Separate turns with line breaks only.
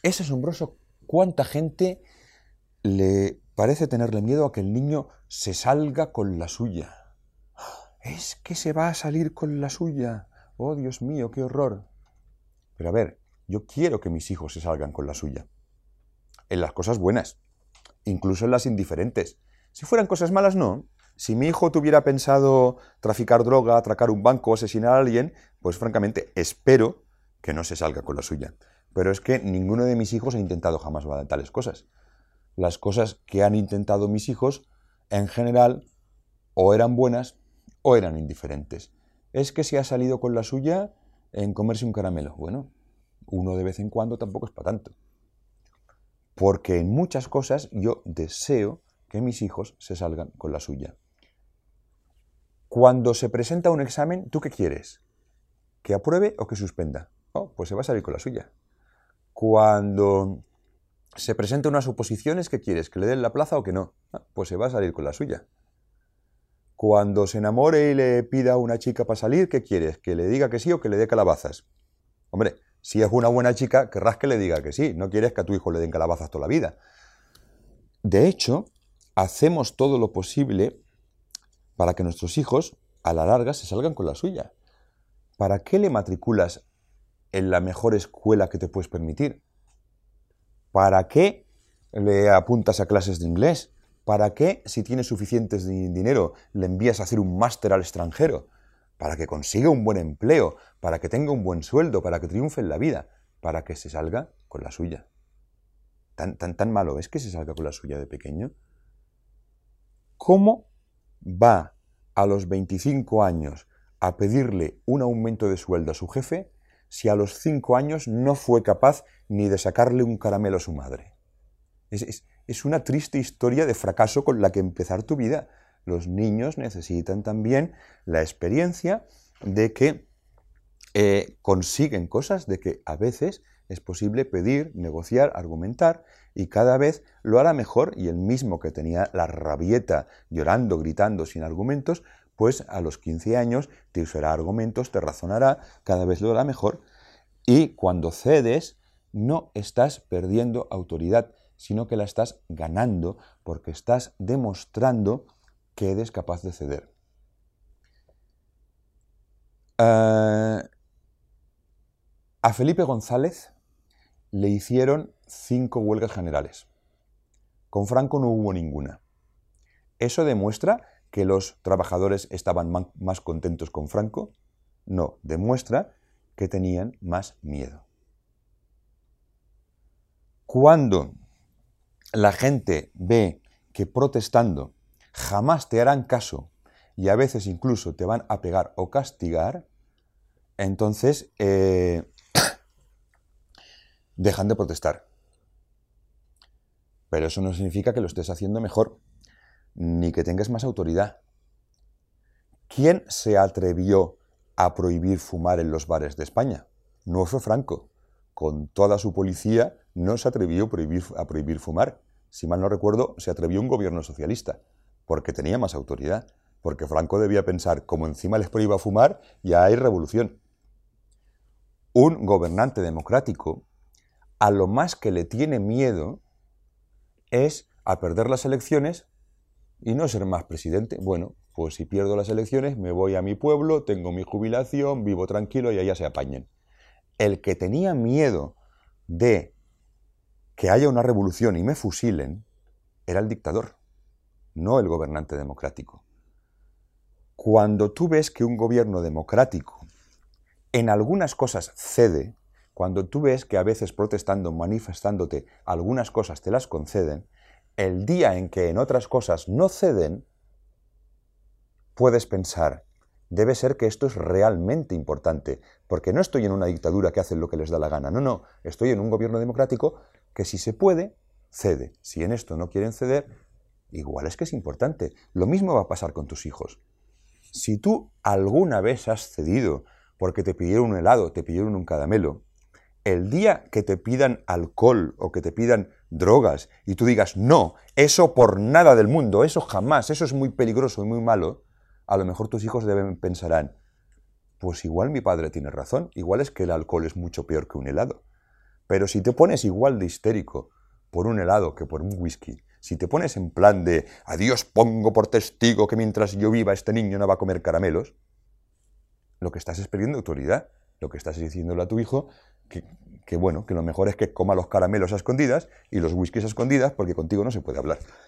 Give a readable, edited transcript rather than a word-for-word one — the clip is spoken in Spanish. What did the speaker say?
Es asombroso cuánta gente le parece tenerle miedo a que el niño se salga con la suya. Es que se va a salir con la suya. Oh, Dios mío, qué horror. Pero a ver, yo quiero que mis hijos se salgan con la suya. En las cosas buenas, incluso en las indiferentes. Si fueran cosas malas, no. Si mi hijo tuviera pensado traficar droga, atracar un banco, asesinar a alguien, pues francamente espero que no se salga con la suya. Pero es que ninguno de mis hijos ha intentado jamás tales cosas. Las cosas que han intentado mis hijos, en general, o eran buenas o eran indiferentes. Es que se ha salido con la suya en comerse un caramelo. Bueno, uno de vez en cuando tampoco es para tanto. Porque en muchas cosas yo deseo que mis hijos se salgan con la suya. Cuando se presenta un examen, ¿tú qué quieres? ¿Que apruebe o que suspenda? Oh, pues se va a salir con la suya. Cuando se presenta unas oposiciones, ¿qué quieres? ¿Que le den la plaza o que no? Ah, pues se va a salir con la suya. Cuando se enamore y le pida a una chica para salir, ¿qué quieres? ¿Que le diga que sí o que le dé calabazas? Hombre, si es una buena chica, querrás que le diga que sí. No quieres que a tu hijo le den calabazas toda la vida. De hecho, hacemos todo lo posible para que nuestros hijos, a la larga, se salgan con la suya. ¿Para qué le matriculas en la mejor escuela que te puedes permitir? ¿Para qué le apuntas a clases de inglés? ¿Para qué, si tienes suficiente dinero, le envías a hacer un máster al extranjero? Para que consiga un buen empleo, para que tenga un buen sueldo, para que triunfe en la vida, para que se salga con la suya. ¿Tan malo es que se salga con la suya de pequeño? ¿Cómo va a los 25 años a pedirle un aumento de sueldo a su jefe si a los 5 años no fue capaz ni de sacarle un caramelo a su madre? Es una triste historia de fracaso con la que empezar tu vida. Los niños necesitan también la experiencia de que consiguen cosas, de que a veces es posible pedir, negociar, argumentar, y cada vez lo hará mejor, y el mismo que tenía la rabieta llorando, gritando, sin argumentos, pues a los 15 años te usará argumentos, te razonará, cada vez lo hará mejor, y cuando cedes no estás perdiendo autoridad, sino que la estás ganando porque estás demostrando que eres capaz de ceder. A Felipe González le hicieron 5 huelgas generales. Con Franco no hubo ninguna. ¿Eso demuestra que los trabajadores estaban más contentos con Franco? No, demuestra que tenían más miedo. Cuando la gente ve que protestando jamás te harán caso y a veces incluso te van a pegar o castigar, entonces dejan de protestar. Pero eso no significa que lo estés haciendo mejor, ni que tengas más autoridad. ¿Quién se atrevió a prohibir fumar en los bares de España? No fue Franco. Con toda su policía no se atrevió a prohibir fumar. Si mal no recuerdo, se atrevió un gobierno socialista, porque tenía más autoridad. Porque Franco debía pensar, como encima les prohíba fumar, ya hay revolución. Un gobernante democrático, a lo más que le tiene miedo es a perder las elecciones y no ser más presidente. Bueno, pues si pierdo las elecciones me voy a mi pueblo, tengo mi jubilación, vivo tranquilo y allá se apañen. El que tenía miedo de que haya una revolución y me fusilen era el dictador, no el gobernante democrático. Cuando tú ves que un gobierno democrático en algunas cosas cede, cuando tú ves que a veces protestando, manifestándote, algunas cosas te las conceden, el día en que en otras cosas no ceden, puedes pensar, debe ser que esto es realmente importante, porque no estoy en una dictadura que hacen lo que les da la gana, no, estoy en un gobierno democrático que si se puede, cede. Si en esto no quieren ceder, igual es que es importante. Lo mismo va a pasar con tus hijos. Si tú alguna vez has cedido porque te pidieron un helado, te pidieron un caramelo, el día que te pidan alcohol o que te pidan drogas y tú digas, no, eso por nada del mundo, eso jamás, eso es muy peligroso y muy malo, a lo mejor tus hijos pensarán, pues igual mi padre tiene razón, igual es que el alcohol es mucho peor que un helado. Pero si te pones igual de histérico por un helado que por un whisky, si te pones en plan de a Dios pongo por testigo que mientras yo viva este niño no va a comer caramelos, lo que estás es perdiendo autoridad. Lo que estás diciéndole a tu hijo que bueno, que lo mejor es que coma los caramelos a escondidas y los whiskies a escondidas porque contigo no se puede hablar.